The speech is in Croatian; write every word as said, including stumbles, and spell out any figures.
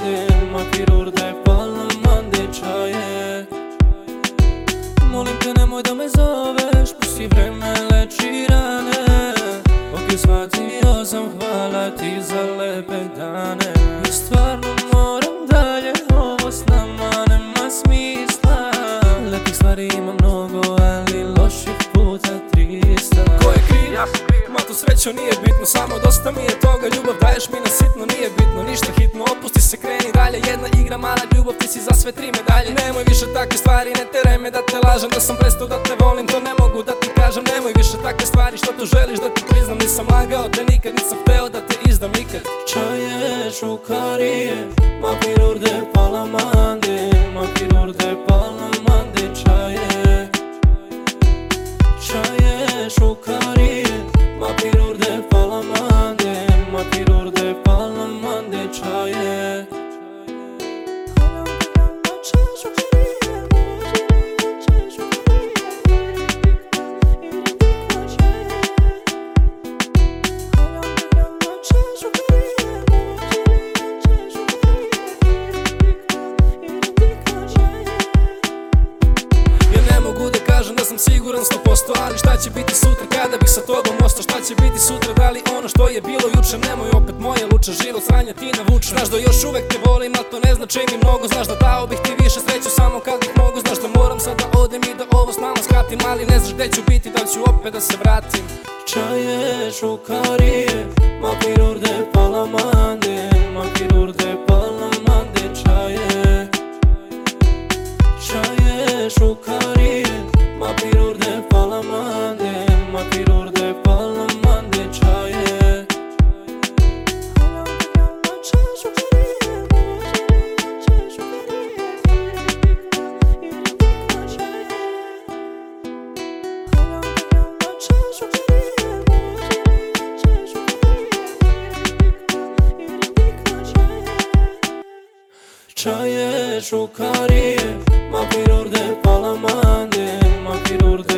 mandin, ma kirurde palno mandi čaje. Molim te nemoj da me zoveš, pusti vreme leči rane. Ok, shvatio sam, hvala ti za lepe dane. I stvarno moram dalje, ovo s nama nema smisla. Lepih stvari ima mnogo, ali loših puta trista. Ko je kriv? Ja sam kriv. Ma to srećo nije bitno, samo dosta mi je toga. Ljubav daješ mi na sitno, nije bitno, ništa hitno. Opusti se, kreni dalje, jedna igra, mala ljubav, ti si za sve tri medalje. Nemoj više takve stvari, ne teraj me da te lažem. Da sam prestao da te volim, to ne mogu da ti kažem. Nemoj više takve stvari, što to želiš da ti priznam. Nisam lagao te nikad, nisam hteo da te izdam nikad. Čaje, šukarije, ma kirurde pala mandin, ma kirurde pala mandin čaje. Čaje, šukarije, ma kirurde pala mandin, ma kirurde pala mandin čaje. Da sam siguran sto posto, ali šta će biti sutra kada bih sa tobom ostao? Šta će biti sutra, da li ono što je bilo juče? Nemoj opet moje luče, život sranja ti navuče. Znaš da još uvek te volim, al to ne znači mi mnogo. Znaš da dao bih ti više sreću samo kad bih mogu. Znaš da moram sad da odem i da ovo s nama skratim, ali ne znaš gde ću biti, da ću opet da se vratim. Čaje, šukarije, ma kirurde pala mandin, ma kirurde pala mandin čaje. Čaje, šukarije, ma kirurde pala mandin, ma kirurde pala mandin čaje. Čaje, šukarije, ma kirurde pala mandin, ma kirurde